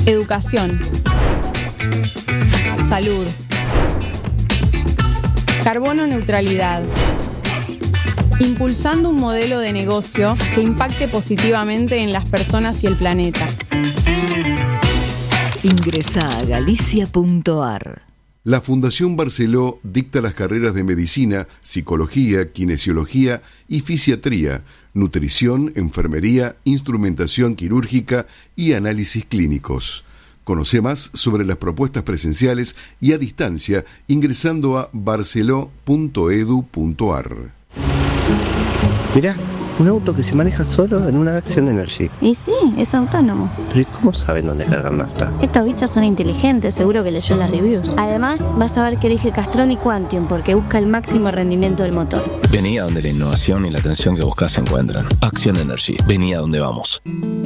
Educación. Salud. Carbono neutralidad. Impulsando un modelo de negocio que impacte positivamente en las personas y el planeta. Ingresa a galicia.ar. La Fundación Barceló dicta las carreras de medicina, psicología, kinesiología y fisiatría, nutrición, enfermería, instrumentación quirúrgica y análisis clínicos. Conoce más sobre las propuestas presenciales y a distancia ingresando a barceló.edu.ar. Mirá, un auto que se maneja solo en una Action Energy. Y sí, es autónomo. Pero ¿y cómo saben dónde cargar nafta? Estos bichos son inteligentes, seguro que leyó las reviews. Además, vas a ver que elige Castrol y Quantium porque busca el máximo rendimiento del motor. Vení a donde la innovación y la atención que buscas se encuentran. Action Energy, vení a donde vamos.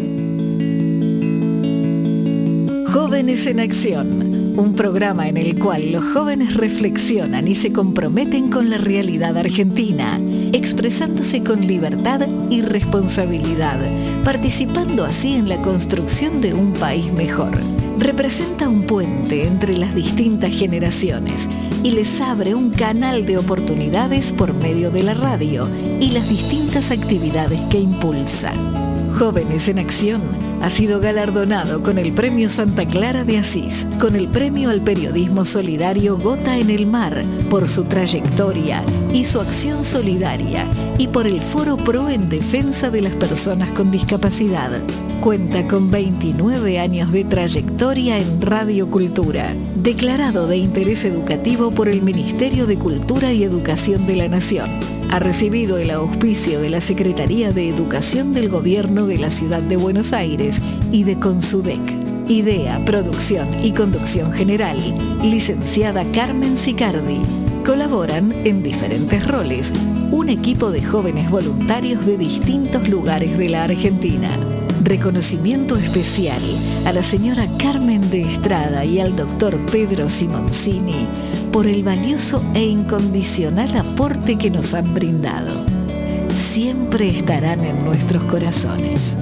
Jóvenes en Acción, un programa en el cual los jóvenes reflexionan y se comprometen con la realidad argentina, expresándose con libertad y responsabilidad, participando así en la construcción de un país mejor. Representa un puente entre las distintas generaciones y les abre un canal de oportunidades por medio de la radio y las distintas actividades que impulsa. Jóvenes en Acción ha sido galardonado con el Premio Santa Clara de Asís, con el Premio al Periodismo Solidario Gota en el Mar, por su trayectoria y su acción solidaria, y por el Foro Pro en defensa de las personas con discapacidad. Cuenta con 29 años de trayectoria en Radio Cultura, declarado de interés educativo por el Ministerio de Cultura y Educación de la Nación. Ha recibido el auspicio de la Secretaría de Educación del Gobierno de la Ciudad de Buenos Aires y de Consudec. Idea, producción y conducción general, licenciada Carmen Sicardi. Colaboran en diferentes roles un equipo de jóvenes voluntarios de distintos lugares de la Argentina. Reconocimiento especial a la señora Carmen de Estrada y al doctor Pedro Simoncini por el valioso e incondicional aporte que nos han brindado. Siempre estarán en nuestros corazones.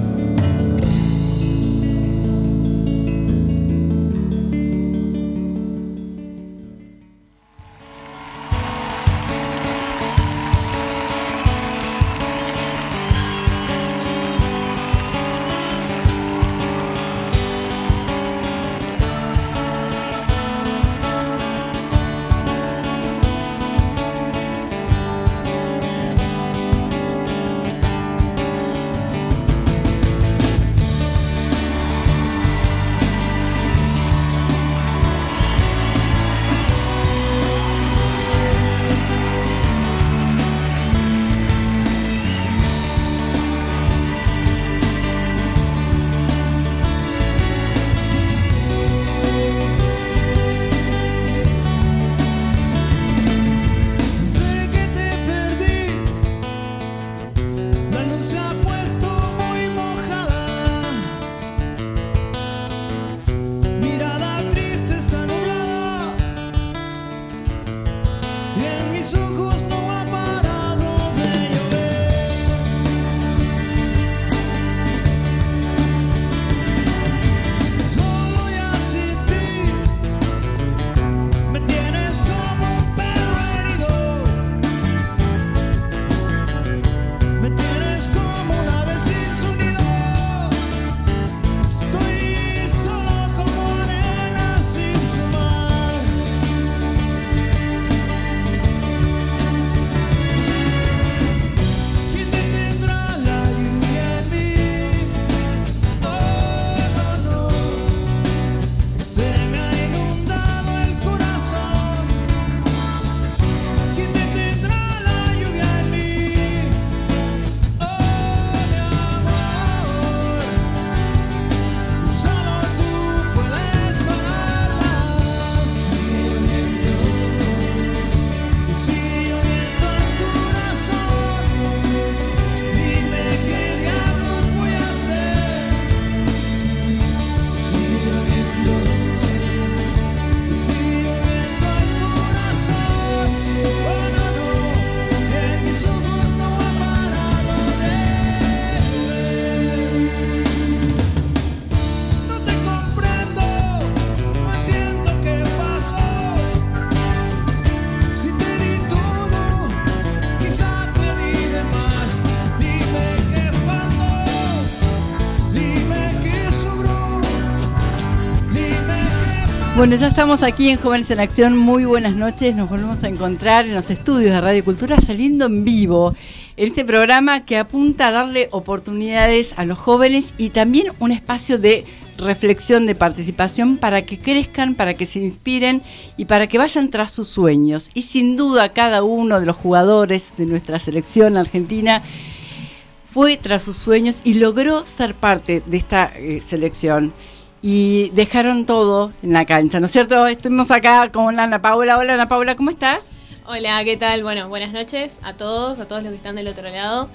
Bueno, ya estamos aquí en Jóvenes en Acción. Muy buenas noches. Nos volvemos a encontrar en los estudios de Radio Cultura saliendo en vivo. En este programa que apunta a darle oportunidades a los jóvenes y también un espacio de reflexión, de participación para que crezcan, para que se inspiren y para que vayan tras sus sueños. Y sin duda cada uno de los jugadores de nuestra selección argentina fue tras sus sueños y logró ser parte de esta selección. Y dejaron todo en la cancha, ¿no es cierto? Estuvimos acá con Ana Paula. Hola Ana Paula, ¿cómo estás? Hola, ¿qué tal? Bueno, buenas noches a todos los que están del otro lado.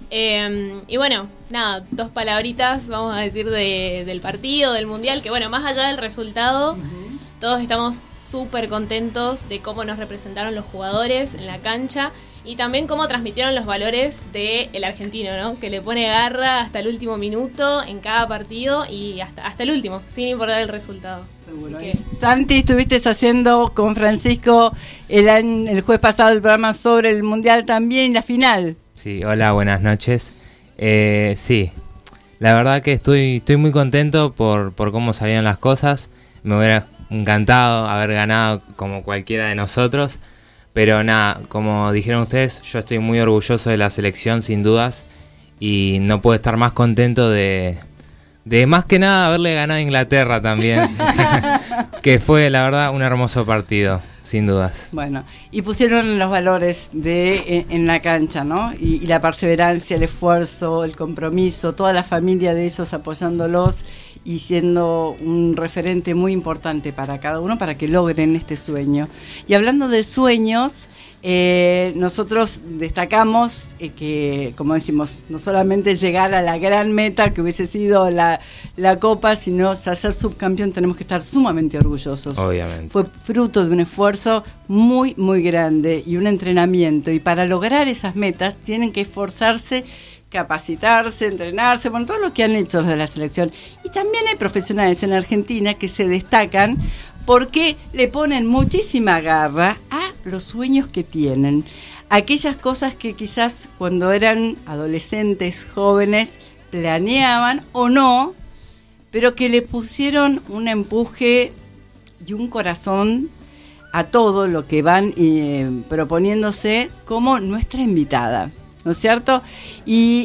Y bueno, nada, 2 palabritas vamos a decir del partido, del Mundial, que bueno, más allá del resultado, todos estamos súper contentos de cómo nos representaron los jugadores en la cancha y también cómo transmitieron los valores del argentino, ¿no? Que le pone garra hasta el último minuto en cada partido y hasta el último, sin importar el resultado. Seguro. Santi, estuviste haciendo con Francisco el jueves pasado el programa sobre el Mundial también y la final. Sí, hola, buenas noches. Sí, la verdad que estoy muy contento por cómo salían las cosas. Me hubiera encantado haber ganado como cualquiera de nosotros. Pero nada, como dijeron ustedes, yo estoy muy orgulloso de la selección, sin dudas. Y no puedo estar más contento de más que nada haberle ganado a Inglaterra también. Que fue, la verdad, un hermoso partido, sin dudas. Bueno, y pusieron los valores en la cancha, ¿no? Y la perseverancia, el esfuerzo, el compromiso, toda la familia de ellos apoyándolos y siendo un referente muy importante para cada uno para que logren este sueño. Y hablando de sueños, nosotros destacamos que, como decimos, no solamente llegar a la gran meta que hubiese sido la Copa, sino ya ser subcampeón tenemos que estar sumamente orgullosos. Obviamente. Fue fruto de un esfuerzo muy, muy grande y un entrenamiento. Y para lograr esas metas tienen que esforzarse, capacitarse, entrenarse, bueno, todo lo que han hecho los de la selección. Y también hay profesionales en Argentina que se destacan porque le ponen muchísima garra a los sueños que tienen. Aquellas cosas que quizás cuando eran adolescentes, jóvenes, planeaban o no, pero que le pusieron un empuje y un corazón a todo lo que van proponiéndose como nuestra invitada, ¿no es cierto? Y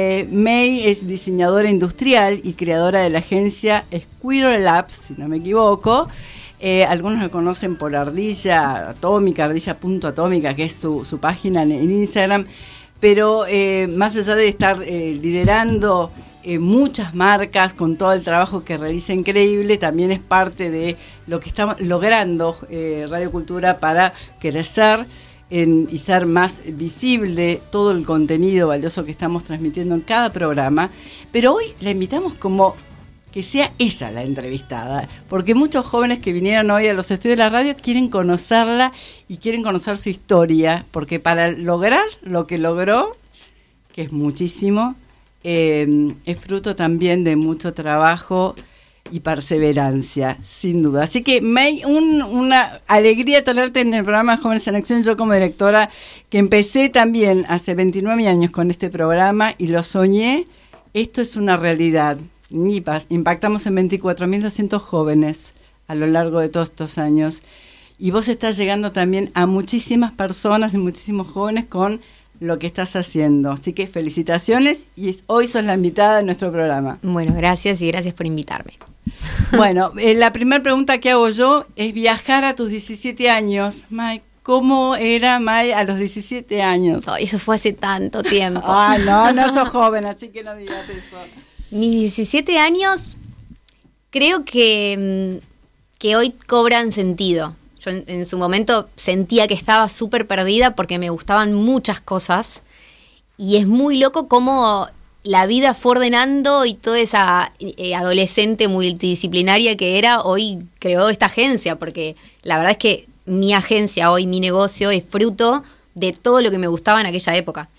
May es diseñadora industrial y creadora de la agencia Squirrel Labs, si no me equivoco. Algunos la conocen por Ardilla Atómica, ardilla.atómica, que es su página en Instagram. Pero más allá de estar liderando muchas marcas con todo el trabajo que realiza increíble, también es parte de lo que está logrando Radio Cultura para crecer y ser más visible todo el contenido valioso que estamos transmitiendo en cada programa. Pero hoy la invitamos como que sea ella la entrevistada, porque muchos jóvenes que vinieron hoy a los estudios de la radio quieren conocerla y quieren conocer su historia, porque para lograr lo que logró, que es muchísimo, es fruto también de mucho trabajo y perseverancia, sin duda. Así que, May, una alegría tenerte en el programa Jóvenes en Acción. Yo como directora, que empecé también hace 29 años con este programa y lo soñé, esto es una realidad. NIPAS, impactamos en 24.200 jóvenes a lo largo de todos estos años. Y vos estás llegando también a muchísimas personas y muchísimos jóvenes con lo que estás haciendo. Así que felicitaciones y hoy sos la invitada de nuestro programa. Bueno, gracias y gracias por invitarme. Bueno, la primera pregunta que hago yo es viajar a tus 17 años. May, ¿cómo era May a los 17 años? Oh, eso fue hace tanto tiempo. No sos joven, así que no digas eso. Mis 17 años creo que hoy cobran sentido. Yo en su momento sentía que estaba súper perdida porque me gustaban muchas cosas y es muy loco cómo la vida fue ordenando y toda esa adolescente multidisciplinaria que era, hoy creó esta agencia, porque la verdad es que mi agencia hoy, mi negocio, es fruto de todo lo que me gustaba en aquella época.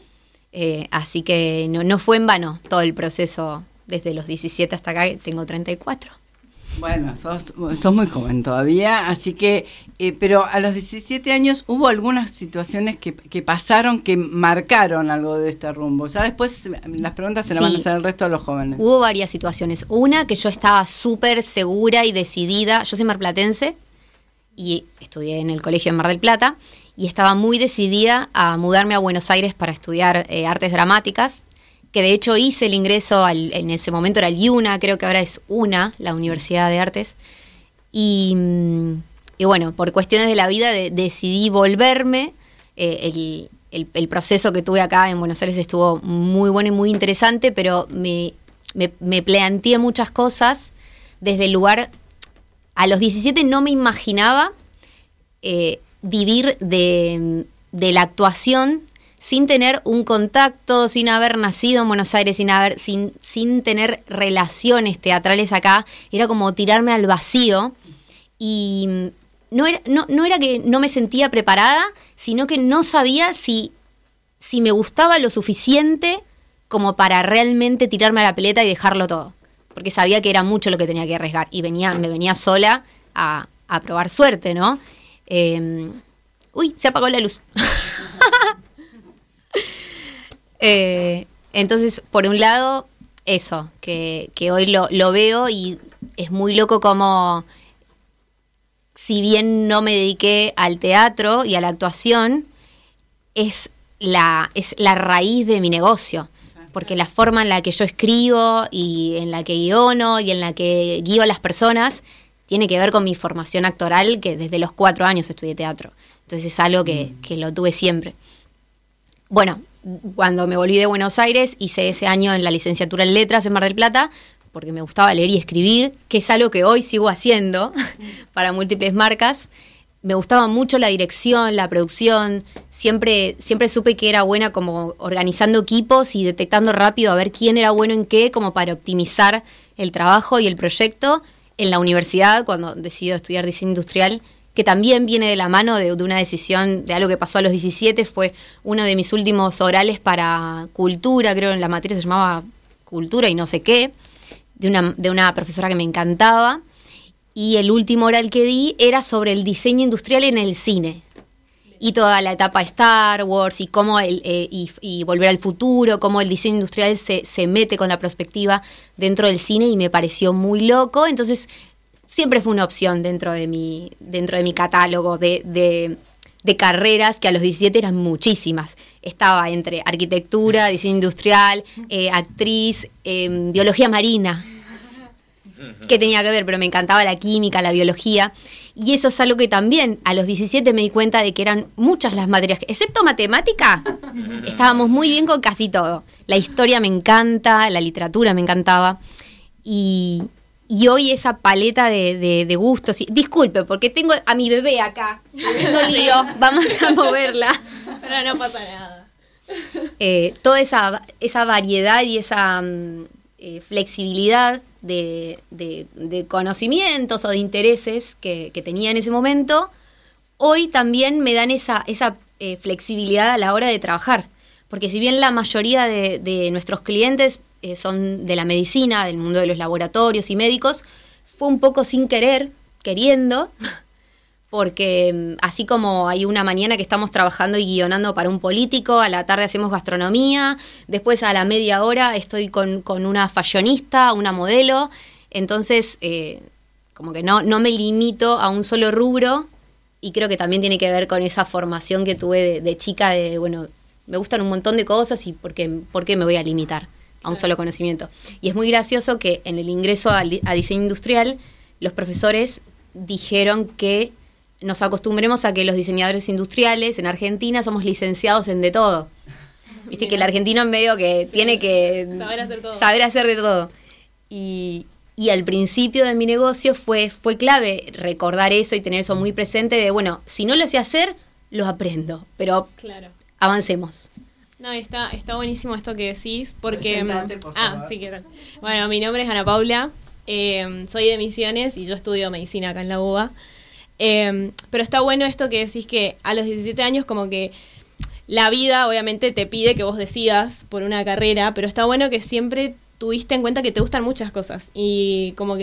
Así que no fue en vano todo el proceso desde los 17 hasta acá, tengo 34. Bueno, sos muy joven todavía, así que, pero a los 17 años hubo algunas situaciones que pasaron, que marcaron algo de este rumbo. Ya después las preguntas se las van a hacer el resto de los jóvenes. Hubo varias situaciones. Una, que yo estaba súper segura y decidida. Yo soy marplatense y estudié en el colegio en Mar del Plata, y estaba muy decidida a mudarme a Buenos Aires para estudiar artes dramáticas, que de hecho hice el ingreso, en ese momento era el IUNA, creo que ahora es UNA, la Universidad de Artes, y bueno, por cuestiones de la vida decidí volverme. El proceso que tuve acá en Buenos Aires estuvo muy bueno y muy interesante, pero me planteé muchas cosas desde el lugar. A los 17 no me imaginaba vivir de la actuación sin tener un contacto, sin haber nacido en Buenos Aires, sin tener relaciones teatrales acá. Era como tirarme al vacío, y no era que no me sentía preparada, sino que no sabía si me gustaba lo suficiente como para realmente tirarme a la pileta y dejarlo todo, porque sabía que era mucho lo que tenía que arriesgar, y me venía sola a probar suerte, ¿no? Uy, se apagó la luz. Entonces, por un lado, eso, que hoy lo veo, y es muy loco como, si bien no me dediqué al teatro y a la actuación, es la raíz de mi negocio, porque la forma en la que yo escribo y en la que guiono y en la que guío a las personas tiene que ver con mi formación actoral, que desde los 4 años estudié teatro. Entonces es algo que lo tuve siempre. Bueno, cuando me volví de Buenos Aires, hice ese año en la licenciatura en Letras en Mar del Plata, porque me gustaba leer y escribir, que es algo que hoy sigo haciendo para múltiples marcas. Me gustaba mucho la dirección, la producción. Siempre supe que era buena como organizando equipos y detectando rápido a ver quién era bueno en qué, como para optimizar el trabajo y el proyecto. En la universidad, cuando decidí estudiar diseño industrial, que también viene de la mano de una decisión, de algo que pasó a los 17, fue uno de mis últimos orales para cultura, creo en la materia se llamaba cultura y no sé qué, de una profesora que me encantaba, y el último oral que di era sobre el diseño industrial en el cine, y toda la etapa Star Wars, y cómo y Volver al Futuro, cómo el diseño industrial se mete con la perspectiva dentro del cine, y me pareció muy loco. Entonces siempre fue una opción dentro de mi catálogo de carreras, que a los 17 eran muchísimas. Estaba entre arquitectura, diseño industrial, actriz, biología marina, que tenía que ver, pero me encantaba la química, la biología. Y eso es algo que también a los 17 me di cuenta de que eran muchas las materias, excepto matemática, estábamos muy bien con casi todo. La historia me encanta, la literatura me encantaba. Y hoy esa paleta de gustos, disculpe, porque tengo a mi bebé acá, no lío, vamos a moverla. Pero no pasa nada. Toda esa variedad y esa flexibilidad de conocimientos o de intereses que tenía en ese momento, hoy también me dan esa flexibilidad a la hora de trabajar. Porque si bien la mayoría de nuestros clientes son de la medicina, del mundo de los laboratorios y médicos, fue un poco sin querer, queriendo, porque así como hay una mañana que estamos trabajando y guionando para un político, a la tarde hacemos gastronomía, después a la media hora estoy con una fashionista, una modelo, entonces como que no me limito a un solo rubro, y creo que también tiene que ver con esa formación que tuve de chica, de bueno, me gustan un montón de cosas y ¿por qué me voy a limitar a un solo conocimiento? Y es muy gracioso que en el ingreso a diseño industrial los profesores dijeron que nos acostumbremos a que los diseñadores industriales en Argentina somos licenciados en de todo. Viste que el argentino en medio que tiene que saber hacer de todo. Y al principio de mi negocio fue clave recordar eso y tener eso muy presente de, bueno, si no lo sé hacer, lo aprendo, pero claro, avancemos. No, está buenísimo esto que decís, porque... Presentate, por favor. Sí, ¿qué tal? Bueno, mi nombre es Ana Paula, soy de Misiones y yo estudio medicina acá en la UBA. Pero está bueno esto que decís, que a los 17 años como que la vida obviamente te pide que vos decidas por una carrera, pero está bueno que siempre tuviste en cuenta que te gustan muchas cosas, y como que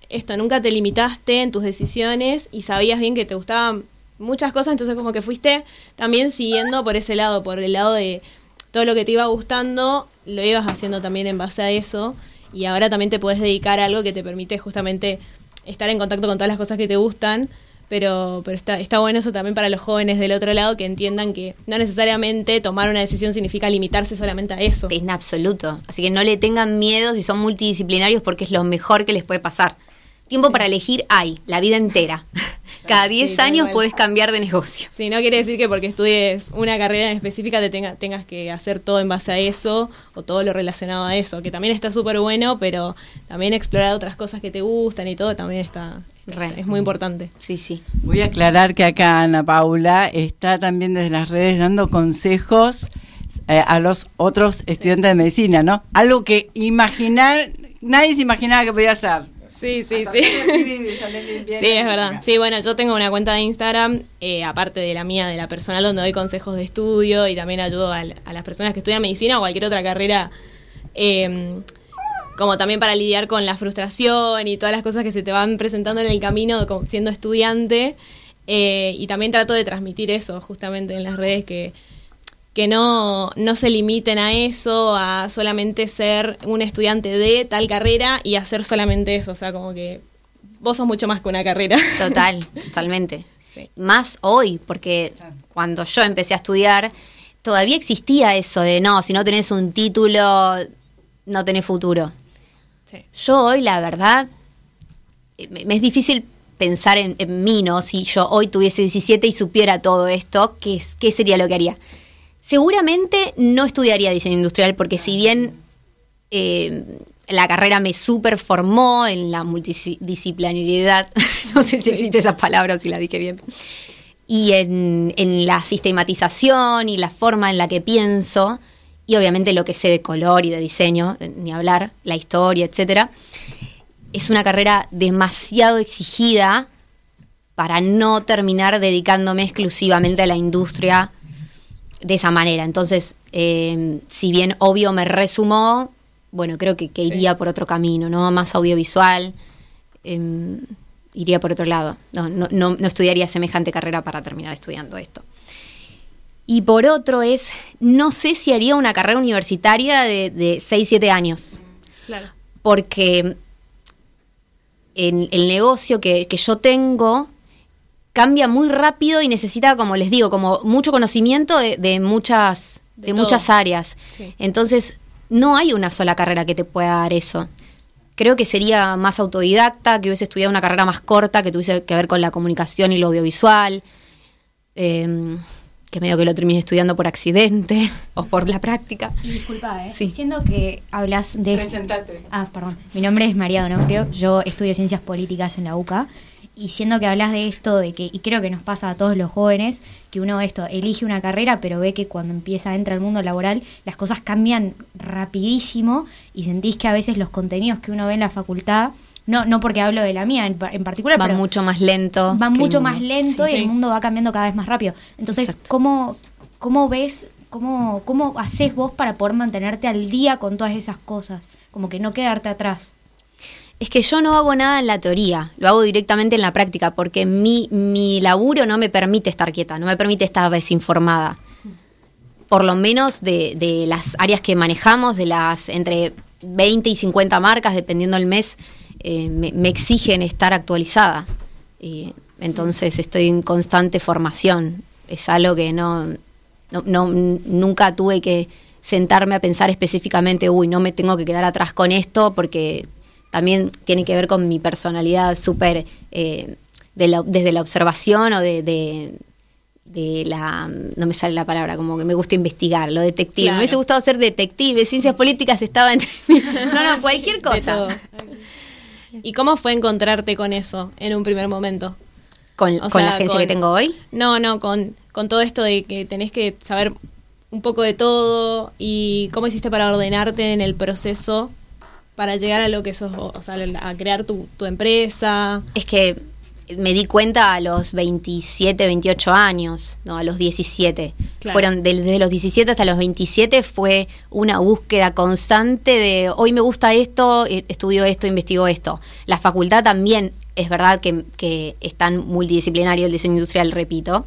nunca te limitaste en tus decisiones y sabías bien que te gustaban muchas cosas, entonces como que fuiste también siguiendo por ese lado, por el lado de todo lo que te iba gustando, lo ibas haciendo también en base a eso, y ahora también te podés dedicar a algo que te permite justamente estar en contacto con todas las cosas que te gustan, pero está bueno eso también para los jóvenes del otro lado, que entiendan que no necesariamente tomar una decisión significa limitarse solamente a eso. En absoluto. Así que no le tengan miedo si son multidisciplinarios, porque es lo mejor que les puede pasar. Tiempo para elegir hay, la vida entera. Cada 10 años podés cambiar de negocio. Sí, no quiere decir que porque estudies una carrera en específica tengas que hacer todo en base a eso o todo lo relacionado a eso, que también está súper bueno, pero también explorar otras cosas que te gustan y todo también es muy importante. Sí, sí. Voy a aclarar que acá Ana Paula está también desde las redes dando consejos a los otros estudiantes de medicina, ¿no? Algo que nadie se imaginaba que podía hacer. Sí. Sí, es verdad. Sí, bueno, yo tengo una cuenta de Instagram, aparte de la mía, de la personal, donde doy consejos de estudio y también ayudo a las personas que estudian medicina o cualquier otra carrera, como también para lidiar con la frustración y todas las cosas que se te van presentando en el camino siendo estudiante. Y también trato de transmitir eso justamente en las redes, que no se limiten a eso, a solamente ser un estudiante de tal carrera y hacer solamente eso. O sea, como que vos sos mucho más que una carrera. Totalmente. Sí. Más hoy, porque cuando yo empecé a estudiar, todavía existía eso de no, si no tenés un título, no tenés futuro. Sí. Yo hoy, la verdad, me es difícil pensar en mí, ¿no? Si yo hoy tuviese 17 y supiera todo esto, ¿qué sería lo que haría? Seguramente no estudiaría diseño industrial, porque si bien la carrera me súper formó en la multidisciplinariedad, no sé si existe esa palabra o si la dije bien, y en la sistematización y la forma en la que pienso, y obviamente lo que sé de color y de diseño, ni hablar, la historia, etcétera, es una carrera demasiado exigida para no terminar dedicándome exclusivamente a la industria de esa manera. Entonces, si bien obvio me resumó, bueno, creo que iría por otro camino, ¿no? Más audiovisual, iría por otro lado. No estudiaría semejante carrera para terminar estudiando esto. Y por otro no sé si haría una carrera universitaria de 6-7 años. Claro. Porque en el negocio que yo tengo cambia muy rápido y necesita, como les digo, como mucho conocimiento de muchas áreas. Sí. Entonces, no hay una sola carrera que te pueda dar eso. Creo que sería más autodidacta, que hubiese estudiado una carrera más corta, que tuviese que ver con la comunicación y lo audiovisual, que medio que lo terminé estudiando por accidente o por la práctica. Disculpa, Sí. Siendo que hablas de... Presentate. Perdón. Mi nombre es María Donofrio, yo estudio Ciencias Políticas en la UCA. Y siendo que hablas de esto, y creo que nos pasa a todos los jóvenes, que uno elige una carrera, pero ve que cuando entra al mundo laboral, las cosas cambian rapidísimo y sentís que a veces los contenidos que uno ve en la facultad, no porque hablo de la mía en particular, van mucho más lento. Van mucho más lento sí, y el mundo va cambiando cada vez más rápido. Entonces, ¿cómo ves, cómo haces vos para poder mantenerte al día con todas esas cosas? Como que no quedarte atrás. Es que yo no hago nada en la teoría, lo hago directamente en la práctica, porque mi laburo no me permite estar quieta, no me permite estar desinformada. Por lo menos de las áreas que manejamos, de las entre 20 y 50 marcas, dependiendo del mes, me exigen estar actualizada. Entonces estoy en constante formación. Es algo que nunca tuve que sentarme a pensar específicamente, no me tengo que quedar atrás con esto, porque también tiene que ver con mi personalidad súper desde la observación o de la... No me sale la palabra, como que me gusta investigar, lo detective. Claro. Me hubiese gustado ser detective, ciencias políticas estaba entre mí. No, cualquier cosa. ¿Y cómo fue encontrarte con eso en un primer momento? ¿Con la agencia que tengo hoy? No, con todo esto de que tenés que saber un poco de todo, y cómo hiciste para ordenarte en el proceso para llegar a lo que sos, o sea, a crear tu empresa. Es que me di cuenta a los 27, 28 años, no a los 17. Claro. Claro. Fueron desde los 17 hasta los 27, fue una búsqueda constante de hoy me gusta esto, estudio esto, investigo esto. La facultad también, es verdad que es tan multidisciplinario el diseño industrial, repito,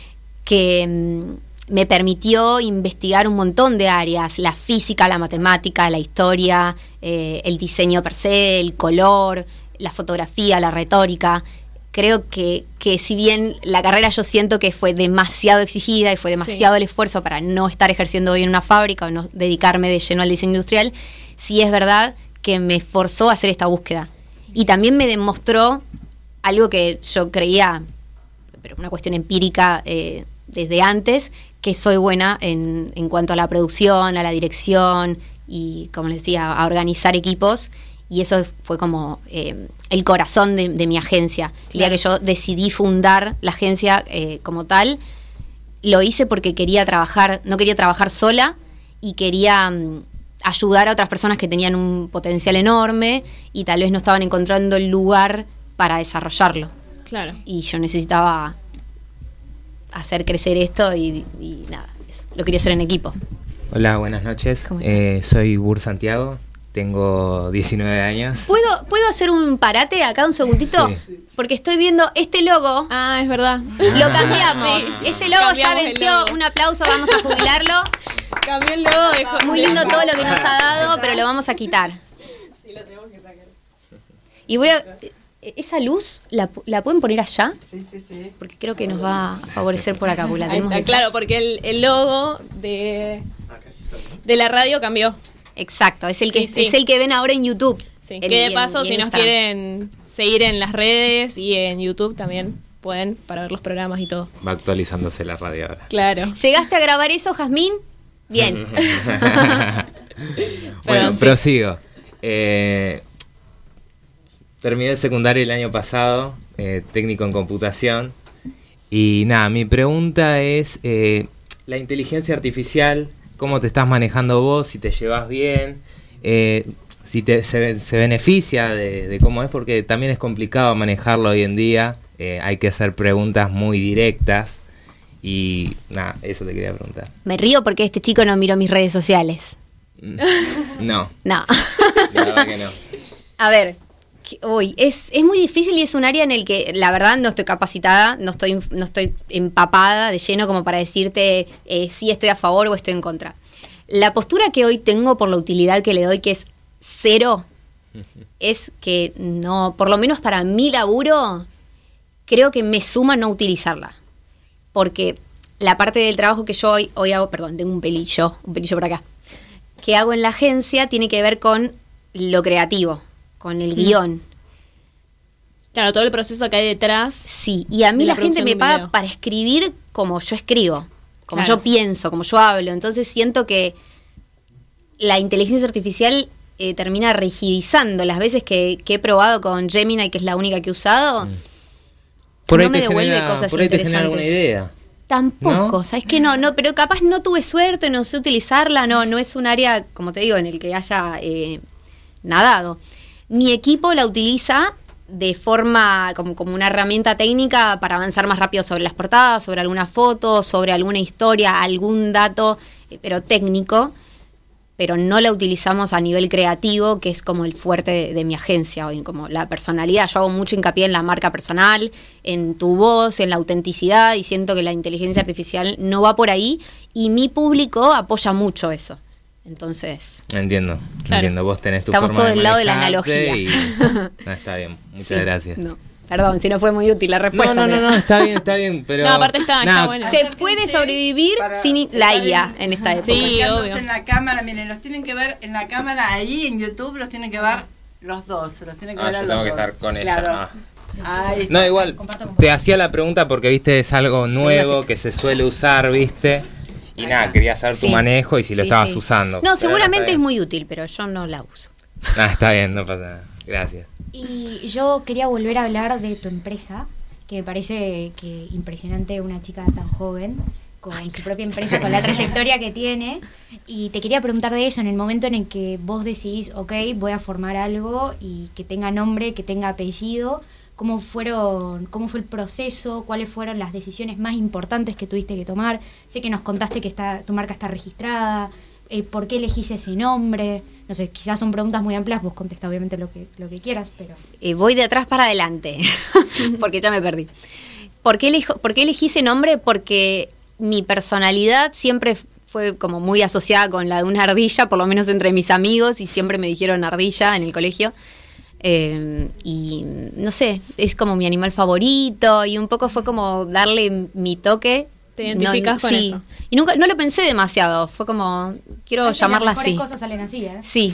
que me permitió investigar un montón de áreas, la física, la matemática, la historia, el diseño per se, el color, la fotografía, la retórica. Creo que si bien la carrera yo siento que fue demasiado exigida y fue demasiado el esfuerzo para no estar ejerciendo hoy en una fábrica o no dedicarme de lleno al diseño industrial, sí es verdad que me forzó a hacer esta búsqueda. Y también me demostró algo que yo creía, pero una cuestión empírica desde antes, que soy buena en cuanto a la producción, a la dirección y, como les decía, a organizar equipos. Y eso fue como el corazón de mi agencia. El día que yo decidí fundar la agencia como tal, lo hice porque quería trabajar, no quería trabajar sola y quería ayudar a otras personas que tenían un potencial enorme y tal vez no estaban encontrando el lugar para desarrollarlo. Claro. Y yo necesitaba hacer crecer esto y nada, eso. Lo quería hacer en equipo. Hola, buenas noches. Soy Bur Santiago. Tengo 19 años. ¿Puedo hacer un parate acá un segundito? Sí. Porque estoy viendo este logo. Ah, es verdad. Lo cambiamos. Sí. Este logo ya venció. Un aplauso, vamos a jubilarlo. Cambió el logo. Muy lindo todo lo que nos ha dado, pero lo vamos a quitar. Sí, lo tenemos que sacar. Y voy a... ¿Esa luz la pueden poner allá? Sí. Porque creo que nos va a favorecer por acá. Porque la tenemos claro, porque el logo de la radio cambió. Exacto, es el que ven ahora en YouTube. Sí. Que de paso, si nos quieren seguir en las redes y en YouTube también pueden para ver los programas y todo. Va actualizándose la radio ahora. Claro. ¿Llegaste a grabar eso, Jazmín? Bien. Bueno, prosigo. Terminé el secundario el año pasado, técnico en computación. Y nada, mi pregunta es, la inteligencia artificial, ¿cómo te estás manejando vos? Si te llevas bien, si se beneficia de cómo es, porque también es complicado manejarlo hoy en día. Hay que hacer preguntas muy directas. Y nada, eso te quería preguntar. Me río porque este chico no miró mis redes sociales. No. No. La verdad que no. A ver, es muy difícil y es un área en el que la verdad no estoy capacitada, no estoy empapada de lleno como para decirte si estoy a favor o estoy en contra. La postura que hoy tengo por la utilidad que le doy, que es cero, es que no, por lo menos para mi laburo, creo que me suma no utilizarla. Porque la parte del trabajo que yo hoy hago, perdón, tengo un pelillo por acá, que hago en la agencia tiene que ver con lo creativo, con el guión. Claro, todo el proceso que hay detrás. Sí, y a mí la gente me paga para escribir como yo escribo, como yo pienso, como yo hablo. Entonces siento que la inteligencia artificial termina rigidizando. Las veces que he probado con Gemini, que es la única que he usado, no me devuelve cosas por ahí interesantes. te genera alguna idea. Tampoco, ¿No? ¿sabes que no, pero capaz no tuve suerte, no sé utilizarla, no es un área, como te digo, en el que haya nadado. Mi equipo la utiliza de forma como una herramienta técnica para avanzar más rápido sobre las portadas, sobre alguna foto, sobre alguna historia, algún dato, pero técnico, pero no la utilizamos a nivel creativo, que es como el fuerte de mi agencia hoy, como la personalidad. Yo hago mucho hincapié en la marca personal, en tu voz, en la autenticidad, y siento que la inteligencia artificial no va por ahí, y mi público apoya mucho eso. Entonces... Entiendo. Vos tenés tu estamos forma todos del lado de la analogía. No, está bien, muchas gracias. No. Perdón, si no fue muy útil la respuesta. No, está bien, pero... No, aparte está bueno. Se puede sobrevivir sin la IA en esta época. Sí, obvio. En la cámara, miren, los tienen que ver en la cámara ahí, en YouTube, los tienen que ver los dos. Los tienen que ver yo a tengo los que dos. estar con Claro. ella. Ahí está. No, igual, te hacía la pregunta porque, viste, es algo nuevo que se suele usar, viste... Y nada, quería saber tu manejo y si lo estabas usando. No, seguramente es muy útil, pero yo no la uso. Está bien, no pasa nada. Gracias. Y yo quería volver a hablar de tu empresa, que me parece que impresionante una chica tan joven, con su propia empresa, con la trayectoria que tiene. Y te quería preguntar de eso, en el momento en el que vos decidís, ok, voy a formar algo y que tenga nombre, que tenga apellido, cómo fue el proceso, cuáles fueron las decisiones más importantes que tuviste que tomar. Sé que nos contaste que tu marca está registrada, por qué elegís ese nombre. No sé, quizás son preguntas muy amplias, vos contesta obviamente lo que quieras, pero... Voy de atrás para adelante, porque ya me perdí. ¿Por qué elegí ese nombre? Porque mi personalidad siempre fue como muy asociada con la de una ardilla, por lo menos entre mis amigos, y siempre me dijeron ardilla en el colegio. Y no sé, es como mi animal favorito, y un poco fue como darle mi toque. ¿Te identificas con eso? Y nunca, no lo pensé demasiado, fue como, quiero llamarla así. Las mejores cosas salen así, ¿eh? Sí.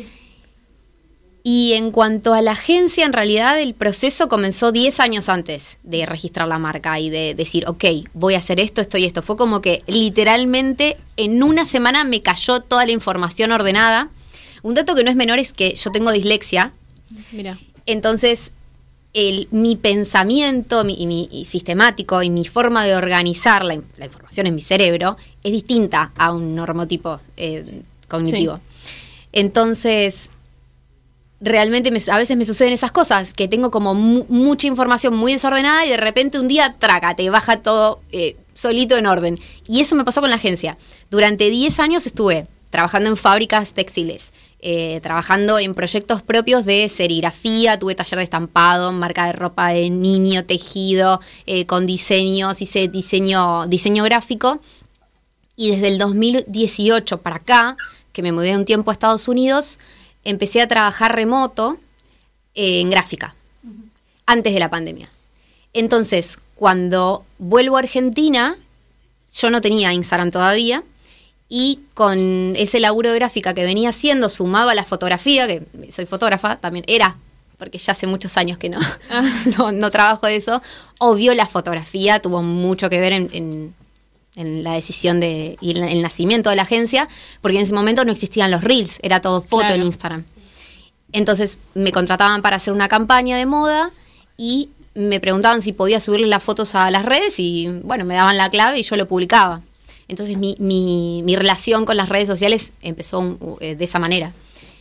Y en cuanto a la agencia, en realidad el proceso comenzó 10 años antes de registrar la marca y de decir, ok, voy a hacer esto, esto y esto. Fue como que literalmente en una semana me cayó toda la información ordenada. Un dato que no es menor es que yo tengo dislexia. Mira. Entonces, mi pensamiento mi sistemático y mi forma de organizar la información en mi cerebro es distinta a un normotipo cognitivo. Sí. Entonces, realmente a veces me suceden esas cosas, que tengo como mucha información muy desordenada y de repente un día, te baja todo solito en orden. Y eso me pasó con la agencia. Durante 10 años estuve trabajando en fábricas textiles, trabajando en proyectos propios de serigrafía, tuve taller de estampado, marca de ropa de niño, tejido, con diseños, hice diseño gráfico. Y desde el 2018 para acá, que me mudé un tiempo a Estados Unidos, empecé a trabajar remoto en gráfica, antes de la pandemia. Entonces, cuando vuelvo a Argentina, yo no tenía Instagram todavía, y con ese laburo de gráfica que venía haciendo, sumado a la fotografía, que soy fotógrafa, también porque ya hace muchos años que no trabajo de eso, obvio la fotografía tuvo mucho que ver en la decisión y el nacimiento de la agencia, porque en ese momento no existían los Reels, era todo foto en Instagram. Entonces me contrataban para hacer una campaña de moda y me preguntaban si podía subirle las fotos a las redes y bueno, me daban la clave y yo lo publicaba. Entonces mi relación con las redes sociales empezó de esa manera.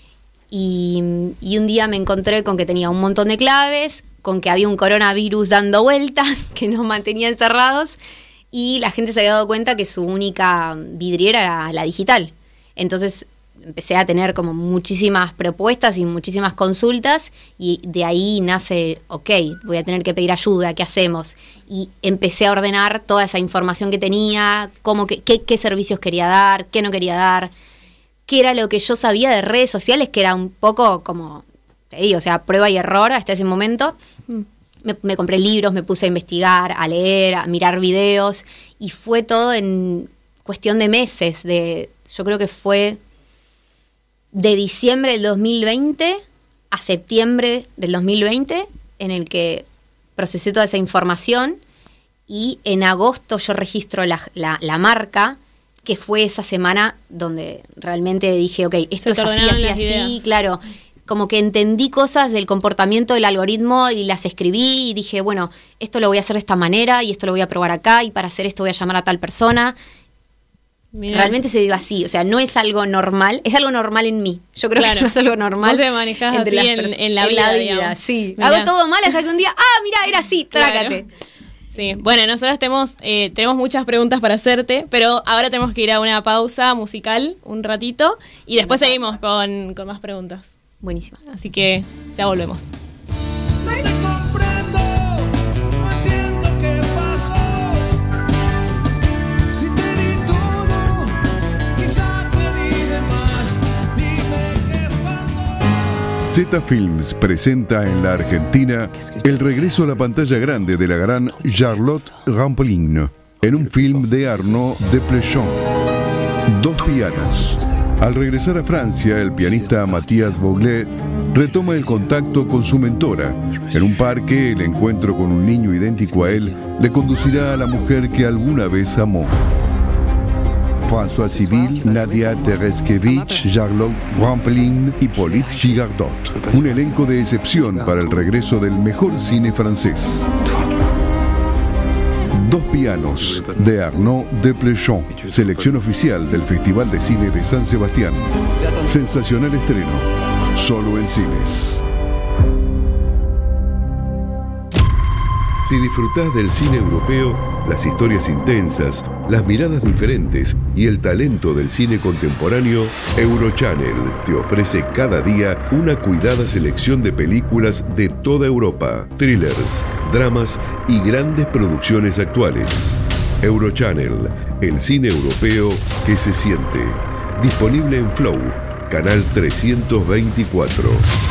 Y un día me encontré con que tenía un montón de claves, con que había un coronavirus dando vueltas, que nos mantenía encerrados, y la gente se había dado cuenta que su única vidriera era la digital. Entonces empecé a tener como muchísimas propuestas y muchísimas consultas, y de ahí nace, ok, voy a tener que pedir ayuda, ¿qué hacemos? Y empecé a ordenar toda esa información que tenía, qué servicios quería dar, qué no quería dar, qué era lo que yo sabía de redes sociales, que era un poco como, te digo, o sea, prueba y error hasta ese momento. Me compré libros, me puse a investigar, a leer, a mirar videos, y fue todo en cuestión de meses. Yo creo que fue de diciembre del 2020 a septiembre del 2020 en el que procesé toda esa información, y en agosto yo registro la marca, que fue esa semana donde realmente dije, ok, esto es así, claro. Como que entendí cosas del comportamiento del algoritmo y las escribí y dije, bueno, esto lo voy a hacer de esta manera y esto lo voy a probar acá, y para hacer esto voy a llamar a tal persona. Mirá. Realmente se dio así, o sea, no es algo normal, es algo normal en mí. Yo creo que no es algo normal. Vos te manejás así en la vida, sí. Mirá. Hago todo mal hasta que un día, mira, era así, trácate. Claro. Sí, bueno, nosotros tenemos muchas preguntas para hacerte, pero ahora tenemos que ir a una pausa musical un ratito y después seguimos con más preguntas. Buenísima. Así que ya volvemos. Z Films presenta en la Argentina el regreso a la pantalla grande de la gran Charlotte Rampling en un film de Arnaud Desplechin, Dos pianos. Al regresar a Francia, el pianista Mathias Vogler retoma el contacto con su mentora. En un parque, el encuentro con un niño idéntico a él le conducirá a la mujer que alguna vez amó. François Civil, Nadia Tereskevich, Charlotte Rampling y Hippolyte Gigardot. Un elenco de excepción para el regreso del mejor cine francés. Dos pianos, de Arnaud Desplechin, selección oficial del Festival de Cine de San Sebastián. Sensacional estreno, solo en cines. Si disfrutás del cine europeo, las historias intensas, las miradas diferentes y el talento del cine contemporáneo, Eurochannel te ofrece cada día una cuidada selección de películas de toda Europa, thrillers, dramas y grandes producciones actuales. Eurochannel, el cine europeo que se siente. Disponible en Flow, canal 324.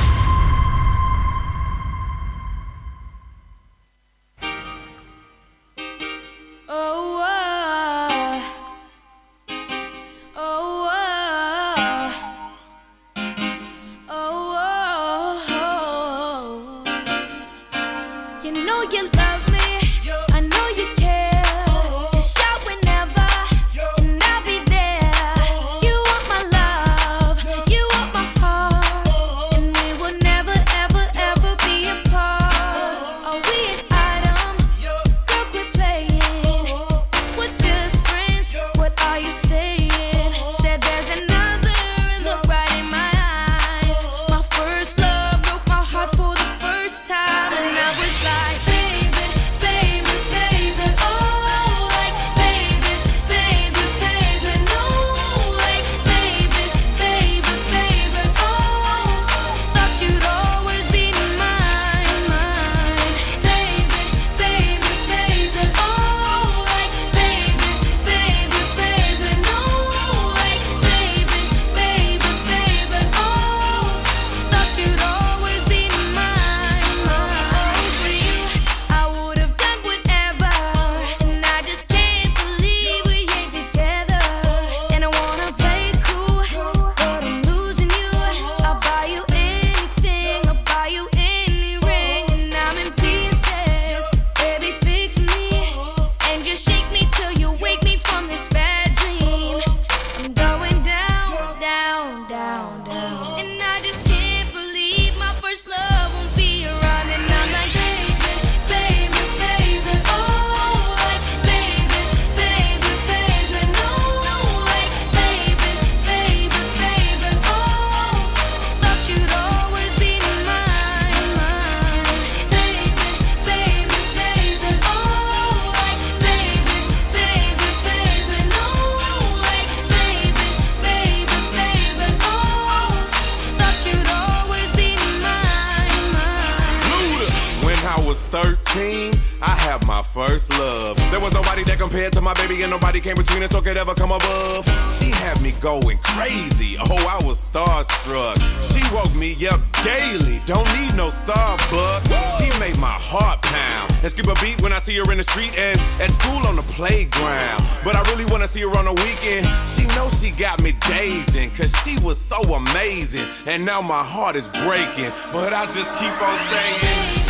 first love. There was nobody that compared to my baby, and nobody came between us or could ever come above. She had me going crazy. Oh, I was starstruck. She woke me up daily. Don't need no Starbucks. She made my heart pound and skip a beat when I see her in the street and at school on the playground. But I really wanna see her on the weekend. She knows she got me dazing, cause she was so amazing. And now my heart is breaking, but I just keep on saying.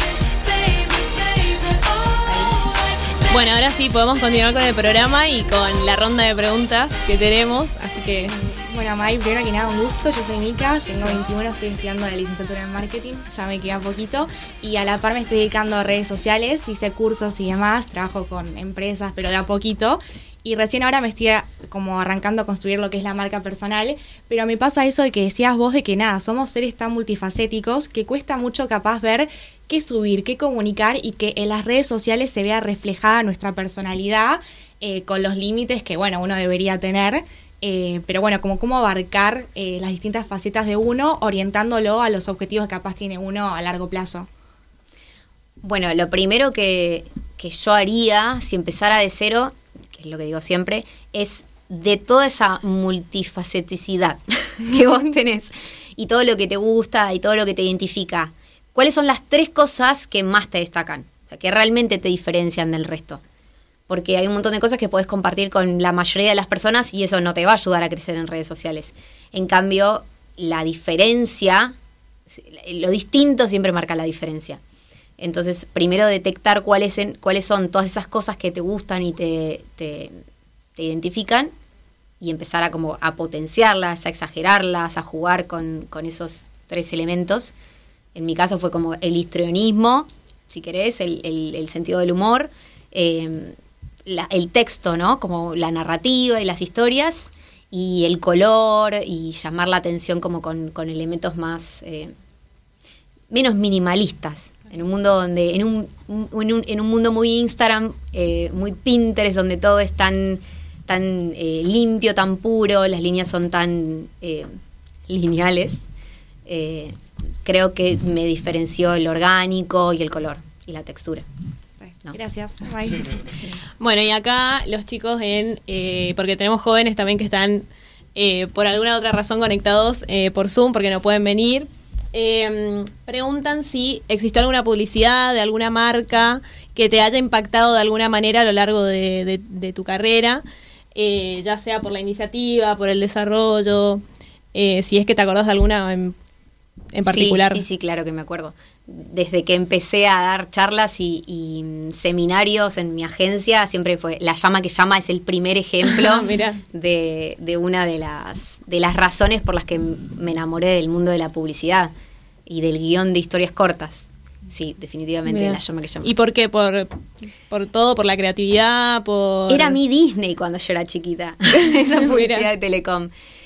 Bueno, ahora sí podemos continuar con el programa y con la ronda de preguntas que tenemos, así que... Bueno, May, primero que nada, un gusto. Yo soy Mica, tengo 21, estoy estudiando la licenciatura en marketing, ya me queda poquito. Y a la par me estoy dedicando a redes sociales, hice cursos y demás, trabajo con empresas, pero de a poquito. Y recién ahora me estoy como arrancando a construir lo que es la marca personal, pero me pasa eso de que decías vos de que nada, somos seres tan multifacéticos que cuesta mucho capaz ver qué subir, qué comunicar y que en las redes sociales se vea reflejada nuestra personalidad con los límites que, bueno, uno debería tener. Pero bueno, como cómo abarcar las distintas facetas de uno, orientándolo a los objetivos que capaz tiene uno a largo plazo. Bueno, lo primero que yo haría si empezara de cero, que es lo que digo siempre, es de toda esa multifaceticidad que vos tenés y todo lo que te gusta y todo lo que te identifica, ¿cuáles son las 3 cosas que más te destacan? O sea, que realmente te diferencian del resto. Porque hay un montón de cosas que podés compartir con la mayoría de las personas y eso no te va a ayudar a crecer en redes sociales. En cambio, la diferencia, lo distinto siempre marca la diferencia. Entonces, primero detectar cuáles son todas esas cosas que te gustan y te identifican y empezar a potenciarlas, a exagerarlas, a jugar con esos 3 elementos. En mi caso fue como el histrionismo, si querés, el sentido del humor, el texto, ¿no? Como la narrativa y las historias, y el color, y llamar la atención como con elementos más menos minimalistas, En un mundo donde, en un mundo muy Instagram, muy Pinterest, donde todo es tan limpio, tan puro, las líneas son tan lineales, creo que me diferenció el orgánico y el color y la textura. No. Gracias. Bye. Bueno, y acá los chicos porque tenemos jóvenes también que están por alguna otra razón conectados por Zoom porque no pueden venir. Preguntan si existió alguna publicidad de alguna marca que te haya impactado de alguna manera a lo largo de tu carrera, ya sea por la iniciativa, por el desarrollo, si es que te acordás de alguna en particular. Sí, claro que me acuerdo. Desde que empecé a dar charlas y seminarios en mi agencia, siempre fue La Llama que Llama, es el primer ejemplo de una de las razones por las que me enamoré del mundo de la publicidad y del guión de historias cortas. Sí, definitivamente La Llama que Llama. ¿Y por qué? ¿Por todo? ¿Por la creatividad? Era mi Disney cuando yo era chiquita, esa publicidad de Telecom.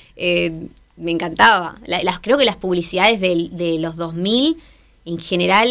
Me encantaba. Creo que las publicidades de los 2000 en general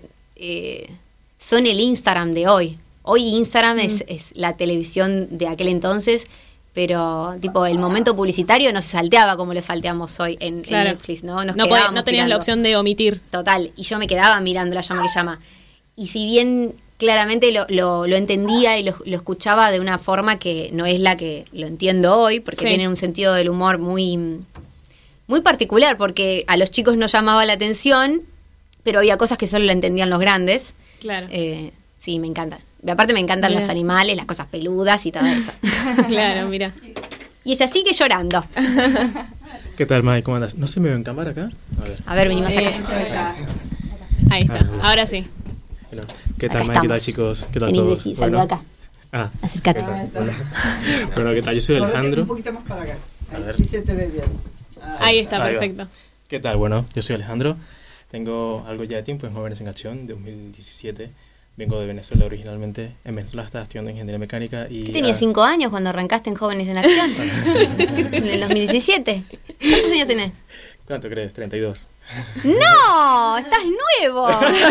son el Instagram de hoy. Hoy Instagram es la televisión de aquel entonces, pero tipo el momento publicitario no se salteaba como lo salteamos hoy en Netflix, ¿no? No tenías la opción de omitir. Total, y yo me quedaba mirando La Llama que Llama. Y si bien claramente lo entendía y lo escuchaba de una forma que no es la que lo entiendo hoy, porque tienen un sentido del humor muy, muy particular, porque a los chicos no llamaba la atención, pero había cosas que solo la entendían los grandes. Claro. Sí, me encantan. Aparte me encantan los animales, las cosas peludas y todo eso. Claro, mira. Y ella sigue llorando. ¿Qué tal, Mai? ¿Cómo andas? ¿No se me ve en cámara acá? A ver, venimos acá. Ahí está, ahora sí. Bueno, ¿qué tal, Mai? ¿Qué tal, chicos? ¿Qué tal vení, todos? Sí, saludá acá. Acércate. Bueno, ¿qué tal? Yo soy Alejandro. Un poquito más para acá. A ver. Sí se te ve bien. Ahí está, perfecto. ¿Qué tal? Bueno, yo soy Alejandro. Tengo algo ya de tiempo en Jóvenes en Acción, 2017. Vengo de Venezuela originalmente. En Venezuela estaba estudiando Ingeniería Mecánica. Y tenías 5 años cuando arrancaste en Jóvenes en Acción. En el 2017. ¿Cuántos años tenés? ¿Cuánto crees? 32. ¡No! ¡Estás nuevo!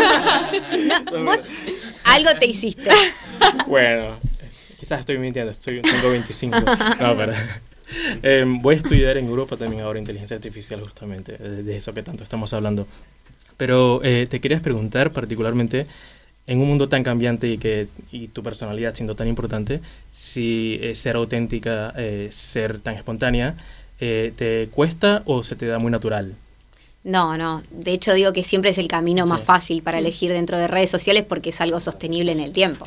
Vos algo te hiciste. Bueno, quizás estoy mintiendo. Tengo 25. No, pero... voy a estudiar en Europa también ahora inteligencia artificial, justamente, de eso que tanto estamos hablando. Pero te querías preguntar particularmente, en un mundo tan cambiante y tu personalidad siendo tan importante, si ser auténtica, ser tan espontánea, ¿te cuesta o se te da muy natural? No. De hecho, digo que siempre es el camino más fácil para elegir dentro de redes sociales porque es algo sostenible en el tiempo.